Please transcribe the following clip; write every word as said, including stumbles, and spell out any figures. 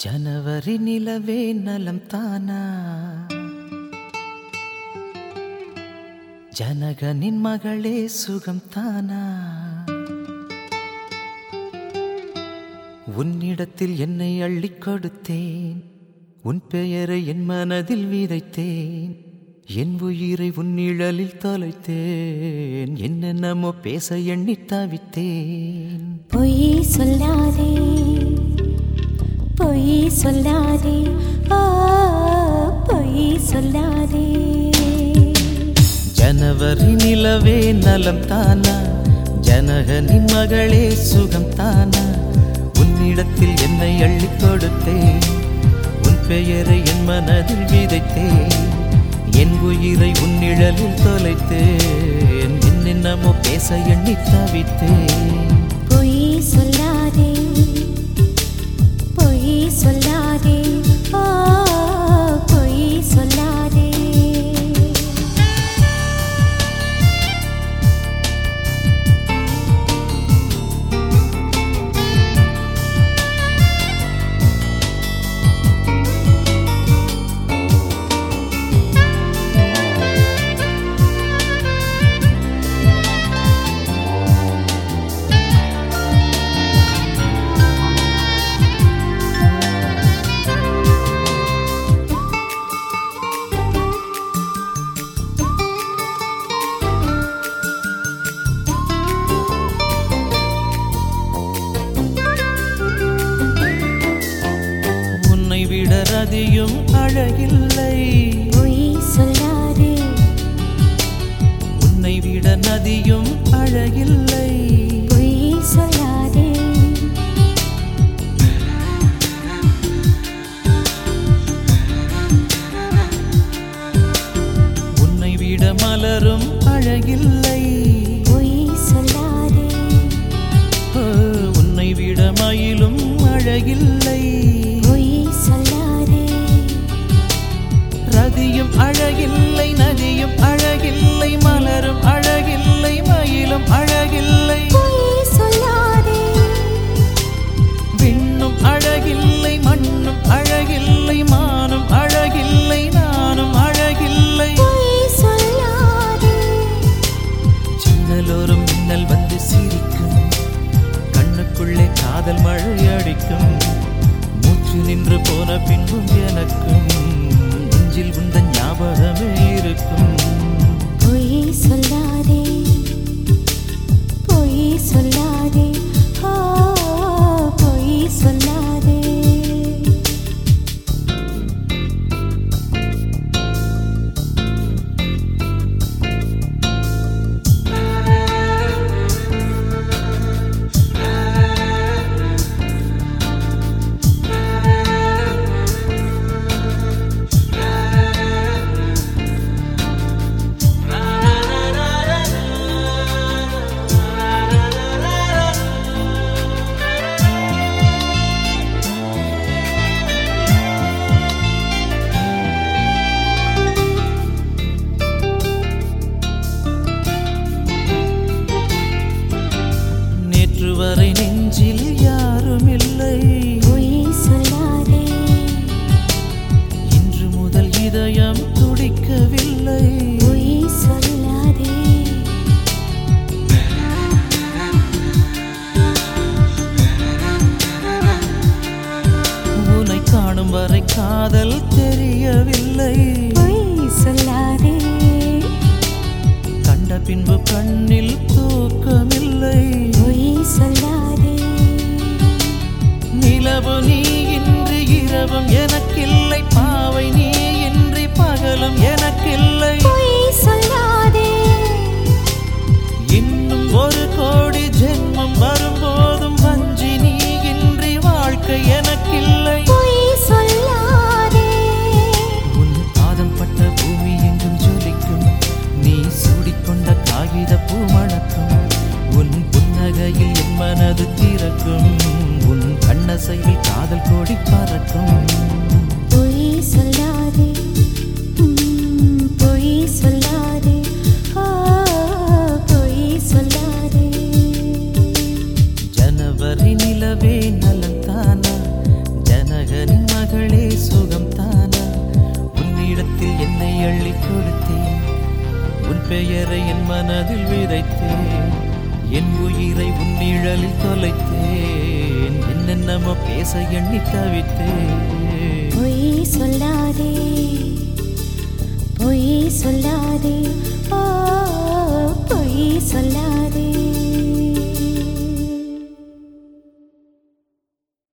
ஜனவரி நிலவே நலம் தானா, ஜனகனின் மகளே சுகம் தானா, உன்னிடத்தில் என்னை அள்ளிக் கொடுத்தேன், உன் பெயரை என் மனதில் விதைத்தேன், என் உயிரை உன் நிழலில் தொலைத்தேன், என்னென்னமோ பேச எண்ணி தவித்தேன். பொய் சொல்லாதே பொய் சொல்லாதே ஆ பொய் சொல்லாதே. ஜனவரி நிலவே நலம் தானா, ஜனகனின் மகளே சுகம் தானா, உன்னிடத்தில் என்னை அள்ளிக் கொடுத்தேன், உன் பெயரை என் மனதில் விதைத்தேன், என் உயிரை உன் நிழலில் தொலைத்தேன், என்னென்னமோ பேச எண்ணி தவித்தேன். பொய் சொல்லாதே பொய் சொல்லாதே ஆ பொய் சொல்லாதே. விட ரதியும் அழகில்லை, பொய் சொல்லாதே உன்னை விட நதியும் அழகில்லை, பொய் சொல்லாதே. உன்னை விட மலரும் அழகில்லை, பொய் சொல்லாதே. உன்னை விட மயிலும் அழகில்லை, ரதியும் அழகில்லை, நதியும் அழகில்லை, மலரும் அழகில்லை, மயிலும் அழகில்லை, விண்ணும் அழகில்லை, மண்ணும் அழகில்லை, மானும் அழகில்லை, நானும் அழகில்லை. ஜன்னலோரும் மின்னல் வந்து சிரிக்கும், கண்ணுக்குள்ளே காதல் மழை அடிக்கும், மூச்சு நின்று போன பின்பும் எனக்கும் நெஞ்சில் உந்தன் ஞாபகமே இருக்கும். பொய் சொல்லாதே பொய் சொல்லாதே ஆ பொய் சொல்லாதே. வரை நெஞ்சில் யாரும் இல்லை, பொய் சொல்லாதே. இன்று முதல் இதயம் துடிக்கவில்லை, பொய் சொல்லாதே. உன்னை காணும் வரை காதல் தெரியவில்லை, பொய் சொல்லாதே. கண்ட பின்பு கண்ணில் தூக்கமில்லை, பொய் சொல்லாதே. நிலவு நீ இன்றி இரவும் எனக்கில்லை, பாவை நீ இன்றி பகலும் எனக்கில்லை, பொய் சொல்லாதே. இன்னும் ஒரு கோடி ஜென்மம் வரும்போதும் வஞ்சி நீ இன்றி வாழ்க்கை எனக்கில்லை, பொய் சொல்லாதே. உன் பாதம் பட்ட பூமி எங்கும் ஜொலிக்கும், நீ சூடிக்கொண்ட காகித பூ மணக்கும், உன் புன்னகையில் என் மனது திறக்கும், உன் கண்ணசையில் காதல் கோடி பறக்கும். பொய் சொல்லாதே பொய் சொல்லாதே ஆ பொய் சொல்லாதே. ஜனவரி நிலவே நலம் தானா, ஜனகனின் சுகம்தானா உன்னிடத்தில் என்னை அள்ளி கொடுத்தேன் உன் பெயரை என் மனதில் விதைத்தேன் என் உயிரை உன் நிழலில் தொலைத்தேன் என்னென்னமோ பேச எண்ணி தவித்தேன் பொய் சொல்லாதே பொய் சொல்லாதே ஓ பொய் சொல்லாதே